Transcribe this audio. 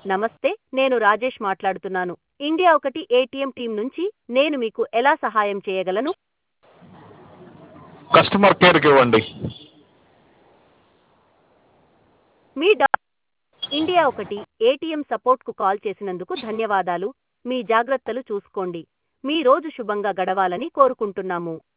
నమస్తే, నేను రాజేష్ మాట్లాడుతున్నాను. ఇండియా ఒకటి ఏటీఎం టీం నుంచి. నేను మీకు ఎలా సహాయం చేయగలను? కస్టమర్ కేర్కి ఇవ్వండి. మీ డా ఇండియా ఒకటి ఏటీఎం సపోర్ట్కు కాల్ చేసినందుకు ధన్యవాదాలు. మీ జాగ్రత్తలు చూసుకోండి. మీ రోజు శుభంగా గడవాలని కోరుకుంటున్నాము.